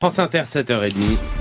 France Inter, 7h30.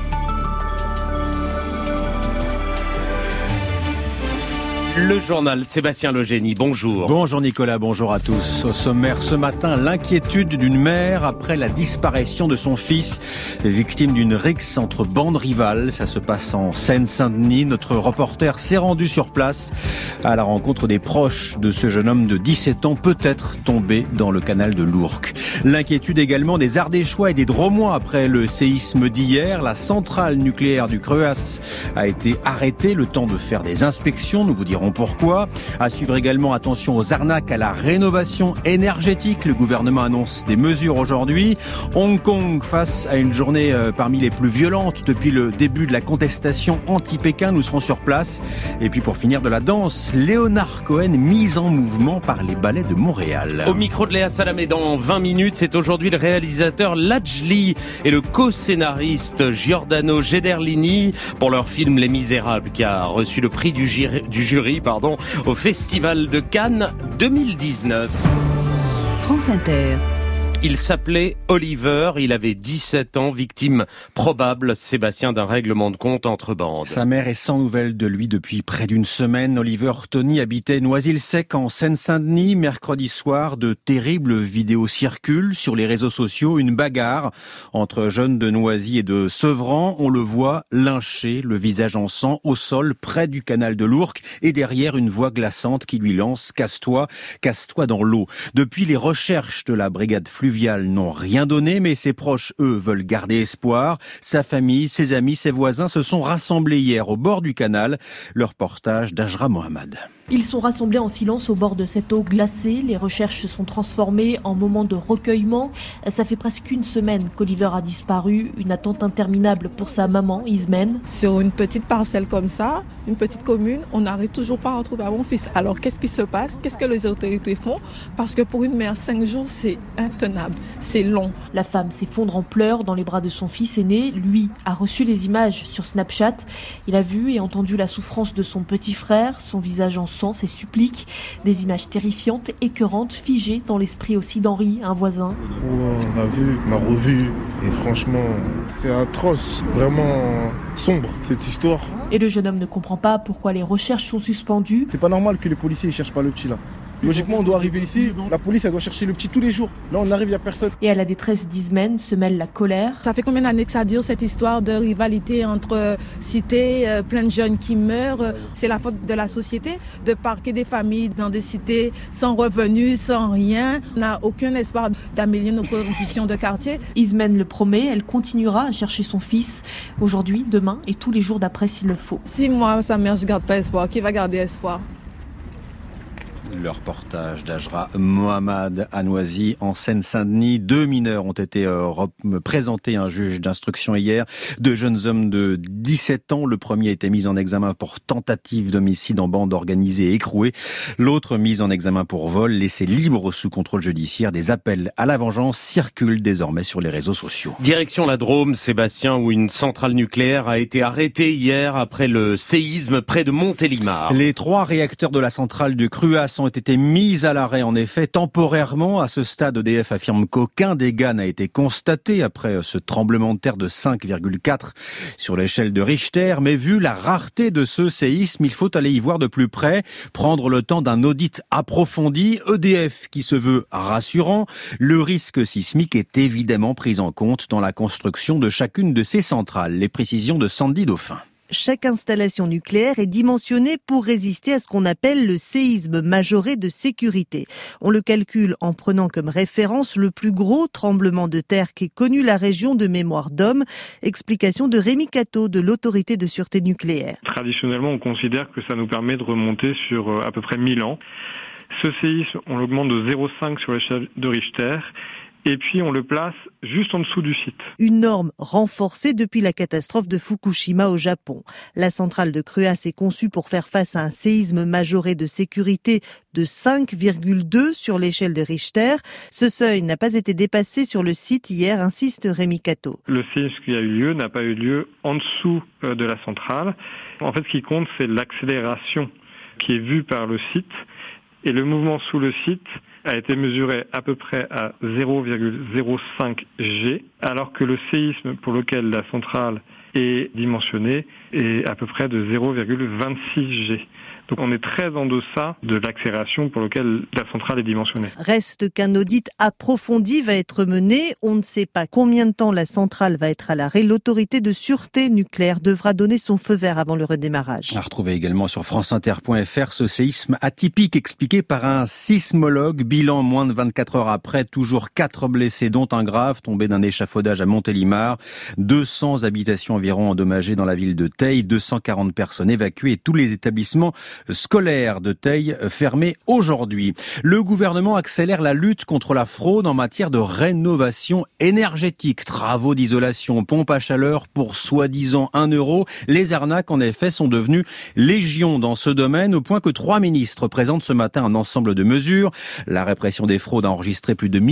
Le journal, Sébastien Legénie, bonjour. Bonjour Nicolas, bonjour à tous. Au sommaire ce matin, l'inquiétude d'une mère après la disparition de son fils, victime d'une rixe entre bandes rivales. Ça se passe en Seine-Saint-Denis. Notre reporter s'est rendu sur place à la rencontre des proches de ce jeune homme de 17 ans, peut-être tombé dans le canal de l'Ourcq. L'inquiétude également des Ardéchois et des Dromois après le séisme d'hier. La centrale nucléaire du Cruas a été arrêtée, le temps de faire des inspections. Nous vous dirons pourquoi. À suivre également, attention aux arnaques à la rénovation énergétique. Le gouvernement annonce des mesures aujourd'hui. Hong Kong face à une journée parmi les plus violentes depuis le début de la contestation anti-Pékin. Nous serons sur place. Et puis pour finir, de la danse, Léonard Cohen mis en mouvement par les ballets de Montréal. Au micro de Léa Salamé dans 20 minutes, c'est aujourd'hui le réalisateur Lajli et le co-scénariste Giordano Gederlini pour leur film Les Misérables qui a reçu le prix du jury au Festival de Cannes 2019. France Inter. Il s'appelait Oliver, il avait 17 ans, victime probable, Sébastien, d'un règlement de compte entre bandes. Sa mère est sans nouvelles de lui depuis près d'une semaine. Oliver Tony habitait Noisy-le-Sec en Seine-Saint-Denis. Mercredi soir, de terribles vidéos circulent sur les réseaux sociaux. Une bagarre entre jeunes de Noisy et de Sevran. On le voit lynché, le visage en sang, au sol, près du canal de l'Ourcq. Et derrière, une voix glaçante qui lui lance « Casse-toi dans l'eau ». Depuis, les recherches de la brigade fluviale n'ont rien donné, mais ses proches, eux, veulent garder espoir. Sa famille, ses amis, ses voisins se sont rassemblés hier au bord du canal. Le reportage d'Ajra Mohamed. Ils sont rassemblés en silence au bord de cette eau glacée. Les recherches se sont transformées en moments de recueillement. Ça fait presque une semaine qu'Oliver a disparu. Une attente interminable pour sa maman, Ismène. Sur une petite parcelle comme ça, une petite commune, on n'arrive toujours pas à retrouver mon fils. Alors qu'est-ce qui se passe? Qu'est-ce que les autorités font? Parce que pour une mère, 5 jours, c'est intenable. C'est long. La femme s'effondre en pleurs dans les bras de son fils aîné. Lui a reçu les images sur Snapchat. Il a vu et entendu la souffrance de son petit frère, son visage en sang, ses suppliques, des images terrifiantes, écœurantes, figées dans l'esprit aussi d'Henri, un voisin. On a vu, on a revu, et franchement, c'est atroce, vraiment sombre cette histoire. Et le jeune homme ne comprend pas pourquoi les recherches sont suspendues. C'est pas normal que les policiers ne cherchent pas le petit là. Logiquement, on doit arriver ici, la police elle doit chercher le petit tous les jours. Là, on arrive, il n'y a personne. Et à la détresse d'Ismène se mêle la colère. Ça fait combien d'années que ça dure, cette histoire de rivalité entre cités, plein de jeunes qui meurent. C'est la faute de la société de parquer des familles dans des cités sans revenus, sans rien. On n'a aucun espoir d'améliorer nos conditions de quartier. Ismène le promet, elle continuera à chercher son fils aujourd'hui, demain et tous les jours d'après s'il le faut. Si moi, sa mère, je ne garde pas espoir, qui va garder espoir ? Le reportage d'Ajra Mohamed à Noisy en Seine-Saint-Denis. 2 mineurs ont été présentés à un juge d'instruction hier. 2 jeunes hommes de 17 ans. Le premier a été mis en examen pour tentative d'homicide en bande organisée et écrouée. L'autre mis en examen pour vol, laissé libre sous contrôle judiciaire. Des appels à la vengeance circulent désormais sur les réseaux sociaux. Direction la Drôme, Sébastien, où une centrale nucléaire a été arrêtée hier après le séisme près de Montélimar. Les 3 réacteurs de la centrale du Cruas ont été mis à l'arrêt, en effet, temporairement. À ce stade, EDF affirme qu'aucun dégât n'a été constaté après ce tremblement de terre de 5,4 sur l'échelle de Richter. Mais vu la rareté de ce séisme, il faut aller y voir de plus près, prendre le temps d'un audit approfondi. EDF qui se veut rassurant. Le risque sismique est évidemment pris en compte dans la construction de chacune de ces centrales. Les précisions de Sandy Dauphin. Chaque installation nucléaire est dimensionnée pour résister à ce qu'on appelle le séisme majoré de sécurité. On le calcule en prenant comme référence le plus gros tremblement de terre qu'ait connu la région de mémoire d'homme. Explication de Rémi Cateau de l'Autorité de sûreté nucléaire. Traditionnellement, on considère que ça nous permet de remonter sur à peu près 1000 ans. Ce séisme, on l'augmente de 0,5 sur l'échelle de Richter. Et puis on le place juste en dessous du site. Une norme renforcée depuis la catastrophe de Fukushima au Japon. La centrale de Cruas est conçue pour faire face à un séisme majoré de sécurité de 5,2 sur l'échelle de Richter. Ce seuil n'a pas été dépassé sur le site hier, insiste Rémi Cateau. Le séisme qui a eu lieu n'a pas eu lieu en dessous de la centrale. En fait, ce qui compte, c'est l'accélération qui est vue par le site. Et le mouvement sous le site, il est de 5,2 sur l'échelle de Richter. Ce seuil n'a pas été dépassé sur le site hier, insiste Rémi Cateau. Le séisme qui a eu lieu n'a pas eu lieu en dessous de la centrale. En fait, ce qui compte, c'est l'accélération qui est vue par le site. Et le mouvement sous le site a été mesuré à peu près à 0,05 G, alors que le séisme pour lequel la centrale est dimensionnée est à peu près de 0,26 G. Donc on est très en deçà de l'accélération pour laquelle la centrale est dimensionnée. Reste qu'un audit approfondi va être mené. On ne sait pas combien de temps la centrale va être à l'arrêt. L'autorité de sûreté nucléaire devra donner son feu vert avant le redémarrage. À retrouver également sur franceinter.fr ce séisme atypique expliqué par un sismologue. Bilan moins de 24 heures après, toujours 4 blessés dont un grave tombé d'un échafaudage à Montélimar. 200 habitations environ endommagées dans la ville de Teil, 240 personnes évacuées et tous les établissements scolaire de Teil fermé aujourd'hui. Le gouvernement accélère la lutte contre la fraude en matière de rénovation énergétique. Travaux d'isolation, pompes à chaleur pour soi-disant 1 euro. Les arnaques, en effet, sont devenues légion dans ce domaine, au point que 3 ministres présentent ce matin un ensemble de mesures. La répression des fraudes a enregistré plus de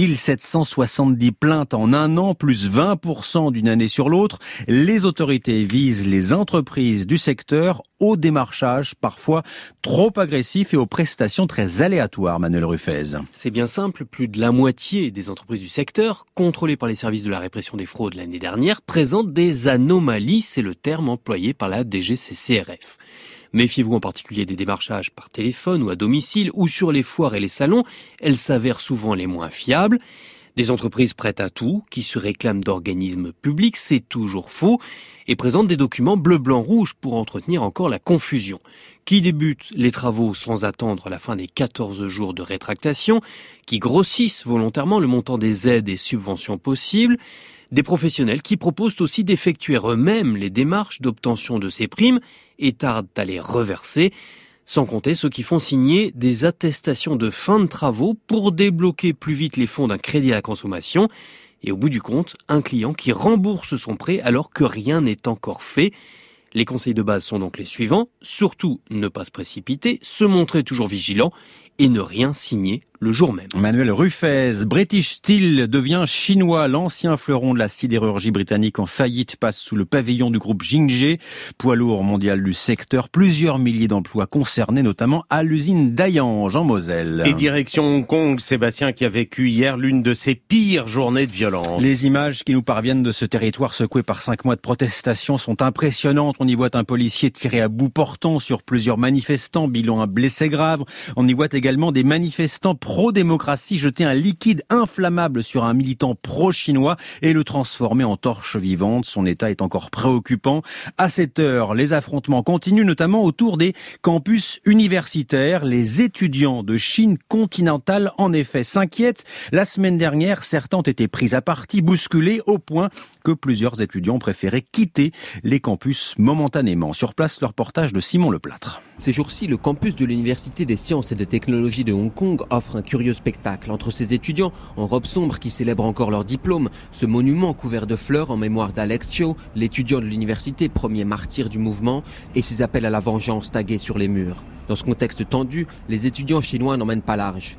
1770 plaintes en un an, plus 20% d'une année sur l'autre. Les autorités visent les entreprises du secteur au démarchage parfois trop agressif et aux prestations très aléatoires, Manuel Ruffez. C'est bien simple, plus de la moitié des entreprises du secteur, contrôlées par les services de la répression des fraudes l'année dernière, présentent des anomalies, c'est le terme employé par la DGCCRF. Méfiez-vous en particulier des démarchages par téléphone ou à domicile ou sur les foires et les salons, elles s'avèrent souvent les moins fiables. Des entreprises prêtes à tout, qui se réclament d'organismes publics, c'est toujours faux, et présentent des documents bleu, blanc, rouge pour entretenir encore la confusion. Qui débute les travaux sans attendre la fin des 14 jours de rétractation, qui grossissent volontairement le montant des aides et subventions possibles, des professionnels qui proposent aussi d'effectuer eux-mêmes les démarches d'obtention de ces primes et tardent à les reverser, sans compter ceux qui font signer des attestations de fin de travaux pour débloquer plus vite les fonds d'un crédit à la consommation. Et au bout du compte, un client qui rembourse son prêt alors que rien n'est encore fait. Les conseils de base sont donc les suivants. Surtout, ne pas se précipiter, se montrer toujours vigilant et ne rien signer le jour même. Manuel Ruffez, British Steel devient chinois. L'ancien fleuron de la sidérurgie britannique en faillite passe sous le pavillon du groupe Jingye, poids lourd mondial du secteur. Plusieurs milliers d'emplois concernés, notamment à l'usine d'Hayange en Moselle. Et direction Hong Kong, Sébastien, qui a vécu hier l'une de ses pires journées de violence. Les images qui nous parviennent de ce territoire secoué par 5 mois de protestation sont impressionnantes. On y voit un policier tiré à bout portant sur plusieurs manifestants, bilan un blessé grave. On y voit également des manifestants pro-démocratie jeter un liquide inflammable sur un militant pro-chinois et le transformer en torche vivante. Son état est encore préoccupant. À cette heure, les affrontements continuent, notamment autour des campus universitaires. Les étudiants de Chine continentale, en effet, s'inquiètent. La semaine dernière, certains ont été pris à partie, bousculés, au point que plusieurs étudiants ont préféré quitter les campus momentanément. Sur place, le reportage de Simon Leplâtre. Ces jours-ci, le campus de l'Université des sciences et des technologies de Hong Kong offre un curieux spectacle. Entre ces étudiants en robe sombre qui célèbrent encore leur diplôme, ce monument couvert de fleurs en mémoire d'Alex Cho, l'étudiant de l'université, premier martyr du mouvement, et ses appels à la vengeance tagués sur les murs. Dans ce contexte tendu, les étudiants chinois n'emmènent pas large.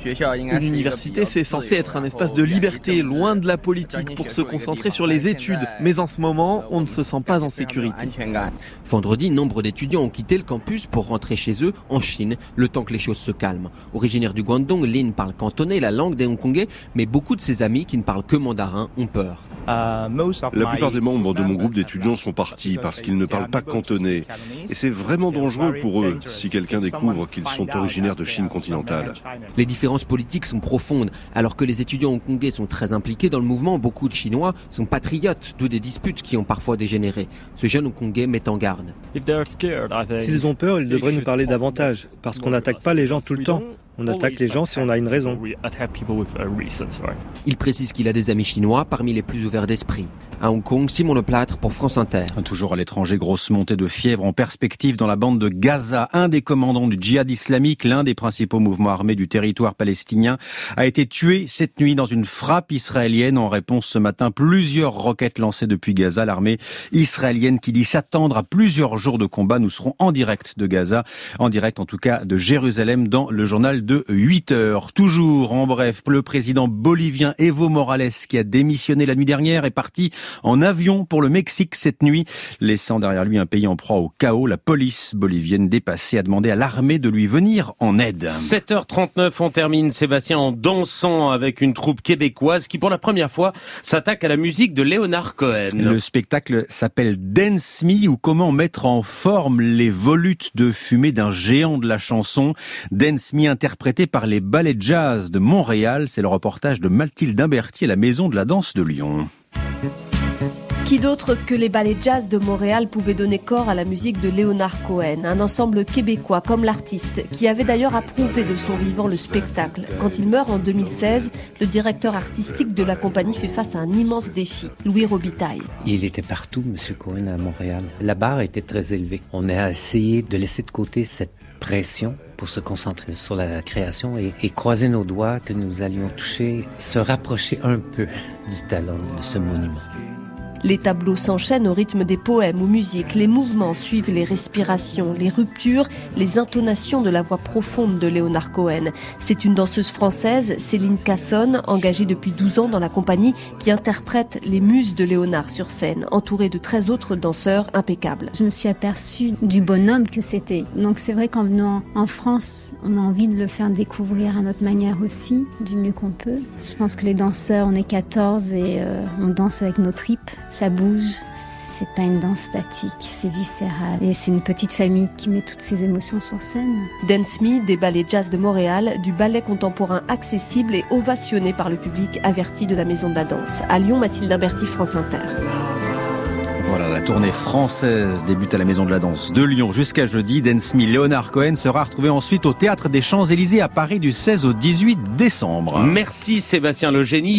Une université, c'est censé être un espace de liberté, loin de la politique, pour se concentrer sur les études. Mais en ce moment, on ne se sent pas en sécurité. Vendredi, nombre d'étudiants ont quitté le campus pour rentrer chez eux, en Chine, le temps que les choses se calment. Originaire du Guangdong, Lin parle cantonais, la langue des Hongkongais, mais beaucoup de ses amis qui ne parlent que mandarin ont peur. La plupart des membres de mon groupe d'étudiants sont partis parce qu'ils ne parlent pas cantonais. Et c'est vraiment dangereux pour eux si quelqu'un découvre qu'ils sont originaires de Chine continentale. Les différences politiques sont profondes. Alors que les étudiants hongkongais sont très impliqués dans le mouvement, beaucoup de Chinois sont patriotes, d'où des disputes qui ont parfois dégénéré. Ce jeune hongkongais met en garde. S'ils ont peur, ils devraient nous parler davantage, parce qu'on n'attaque pas les gens tout le temps. On attaque les gens si on a une raison. Il précise qu'il a des amis chinois parmi les plus ouverts d'esprit. À Hong Kong, Simon Leplâtre pour France Inter. Toujours à l'étranger, grosse montée de fièvre en perspective dans la bande de Gaza. Un des commandants du djihad islamique, l'un des principaux mouvements armés du territoire palestinien, a été tué cette nuit dans une frappe israélienne. En réponse ce matin, plusieurs roquettes lancées depuis Gaza. L'armée israélienne qui dit s'attendre à plusieurs jours de combat. Nous serons en direct de Gaza, en direct en tout cas de Jérusalem dans le journal de 8 heures. Toujours en bref, le président bolivien Evo Morales, qui a démissionné la nuit dernière, est parti en avion pour le Mexique cette nuit, laissant derrière lui un pays en proie au chaos. La police bolivienne dépassée a demandé à l'armée de lui venir en aide. 7h39, on termine, Sébastien, en dansant avec une troupe québécoise qui pour la première fois s'attaque à la musique de Leonard Cohen. Le spectacle s'appelle Dance Me, ou comment mettre en forme les volutes de fumée d'un géant de la chanson. Dance Me interprété par les ballets jazz de Montréal. C'est le reportage de Mathilde Imberti à la Maison de la Danse de Lyon. Qui d'autre que les ballets jazz de Montréal pouvait donner corps à la musique de Leonard Cohen, un ensemble québécois comme l'artiste, qui avait d'ailleurs approuvé de son vivant le spectacle. Quand il meurt en 2016, le directeur artistique de la compagnie fait face à un immense défi, Louis Robitaille. Il était partout, M. Cohen, à Montréal. La barre était très élevée. On a essayé de laisser de côté cette pression pour se concentrer sur la création et croiser nos doigts que nous allions toucher, se rapprocher un peu du talent de ce monument. Les tableaux s'enchaînent au rythme des poèmes ou musiques, les mouvements suivent les respirations, les ruptures, les intonations de la voix profonde de Leonard Cohen. C'est une danseuse française, Céline Cassonne, engagée depuis 12 ans dans la compagnie, qui interprète les muses de Léonard sur scène, entourée de 13 autres danseurs impeccables. Je me suis aperçue du bonhomme que c'était. Donc c'est vrai qu'en venant en France, on a envie de le faire découvrir à notre manière aussi, du mieux qu'on peut. Je pense que les danseurs, on est 14 et on danse avec nos tripes. Ça bouge, c'est pas une danse statique, c'est viscéral. Et c'est une petite famille qui met toutes ses émotions sur scène. Dance Me, des ballets jazz de Montréal, du ballet contemporain accessible et ovationné par le public averti de la Maison de la Danse. À Lyon, Mathilde Imberti, France Inter. Voilà, la tournée française débute à la Maison de la Danse de Lyon jusqu'à jeudi. Dance Me, Leonard Cohen sera retrouvé ensuite au Théâtre des Champs-Élysées à Paris du 16 au 18 décembre. Merci Sébastien Le Génie.